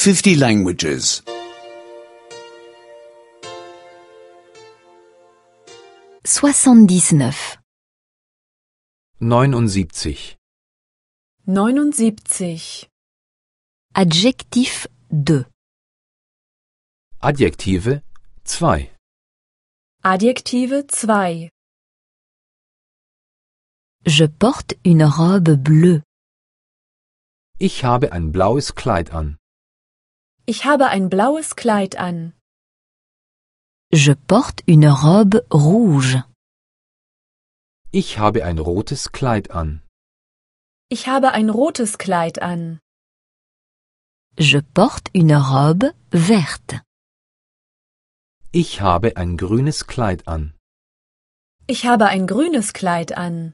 50 languages. 79. 79. 79. Adjectif 2. Adjektive 2. Adjektive 2. Je porte une robe bleue. Ich habe ein blaues Kleid an. Ich habe ein blaues Kleid an. Je porte une robe rouge. Ich habe ein rotes Kleid an. Ich habe ein rotes Kleid an. Je porte une robe verte. Ich habe ein grünes Kleid an. Ich habe ein grünes Kleid an.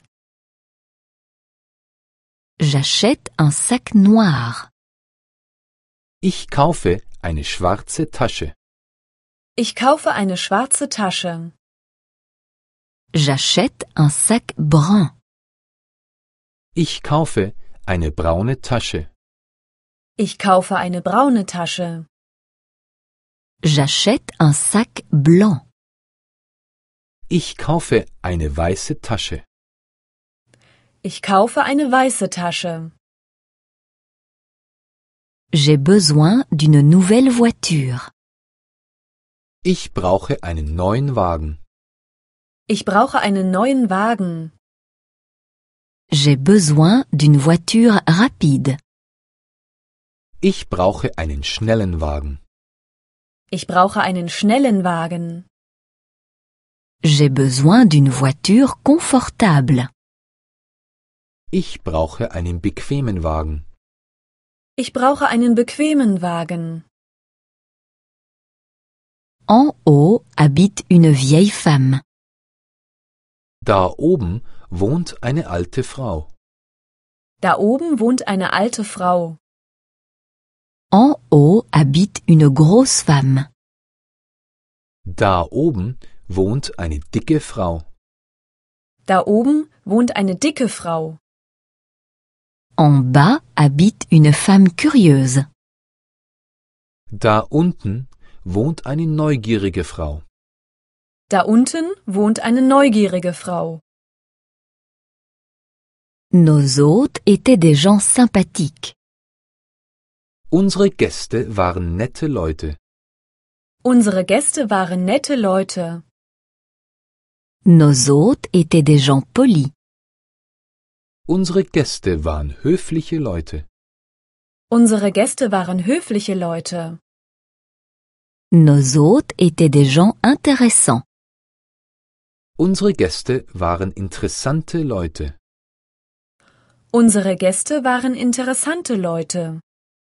J'achète un sac noir. Ich kaufe eine schwarze Tasche. Ich kaufe eine schwarze Tasche. J'achète un sac brun. Ich kaufe eine braune Tasche. Ich kaufe eine braune Tasche. J'achète un sac blanc. Ich kaufe eine weiße Tasche. Ich kaufe eine weiße Tasche. J'ai besoin d'une nouvelle voiture. Ich brauche einen neuen Wagen. Ich brauche einen neuen Wagen. J'ai besoin d'une voiture rapide. Ich brauche einen schnellen Wagen. Ich brauche einen schnellen Wagen. J'ai besoin d'une voiture confortable. Ich brauche einen bequemen Wagen. Ich brauche einen bequemen Wagen. En haut habite une vieille femme. Da oben wohnt eine alte Frau. Da oben wohnt eine alte Frau. En haut habite une grosse femme. Da oben wohnt eine dicke Frau. Da oben wohnt eine dicke Frau. En bas habite une femme curieuse. Da unten wohnt eine neugierige Frau. Da unten wohnt eine neugierige Frau. Nos hôtes étaient des gens sympathiques. Unsere Gäste waren nette Leute. Unsere Gäste waren nette Leute. Nos hôtes étaient des gens polis. Unsere Gäste waren höfliche Leute. Unsere Gäste waren höfliche Leute. Nos hôtes étaient des gens intéressants. Unsere Gäste waren interessante Leute. Unsere Gäste waren interessante Leute.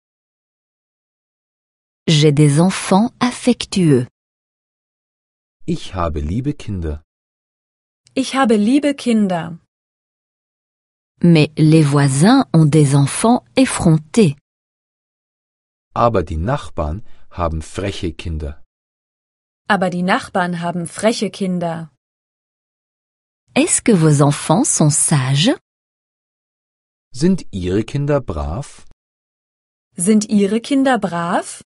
J'ai des enfants affectueux. Ich habe liebe Kinder. Ich habe liebe Kinder. Mais les voisins ont des enfants effrontés. Aber die Nachbarn haben freche Kinder. Aber die Nachbarn haben freche Kinder. Est-ce que vos enfants sont sages? Sind Ihre Kinder brav? Sind Ihre Kinder brav?